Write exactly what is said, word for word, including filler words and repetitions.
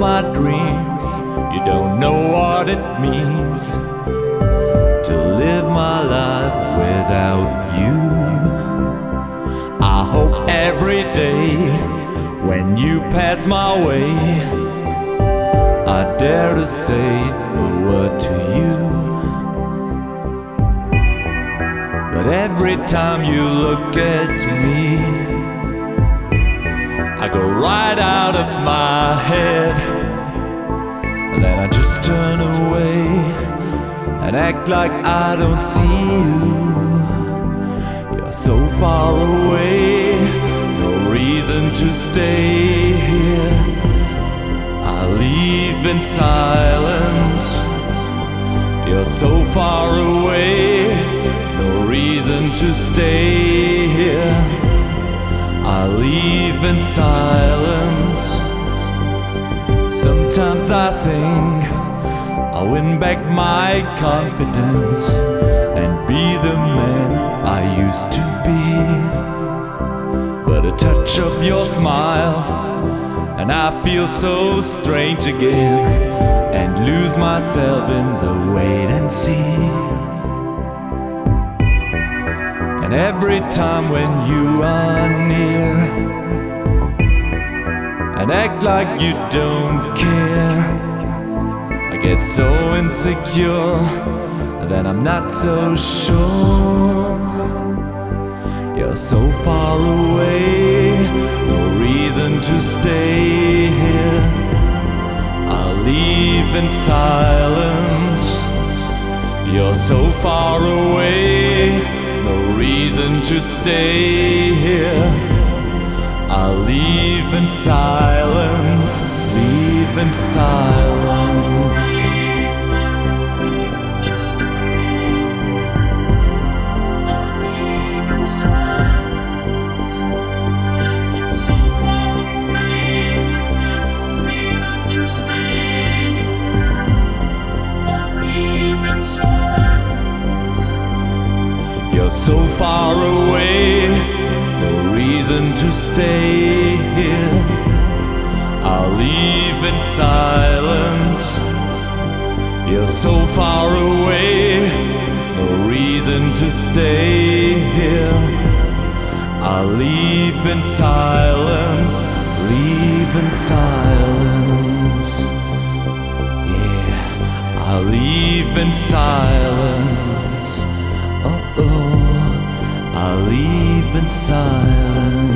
my dreams. You don't know what it means to live my life without you. I hope every day when you pass my way, I dare to say a word to you. But every time you look at me, I go right out of my head, and then I just turn away and act like I don't see you. You're so far away, no reason to stay here. I leave in silence. You're so far away, no reason to stay here. I leave in silence. Sometimes I think I'll win back my confidence and be the man I used to be. But a touch of your smile and I feel so strange again, and lose myself in the wait and see. And every time when you are near and act like you don't care, I get so insecure that I'm not so sure. You're so far away, no reason to stay here. I'll leave in silence. You're so far away, no reason to stay here. I'll leave in silence, leave in silence. You're so far away, no reason to stay here. I'll leave in silence. You're so far away, no reason to stay here. I'll leave in silence, leave in silence. Yeah, I'll leave in silence. Oh, oh, I'll leave in silence.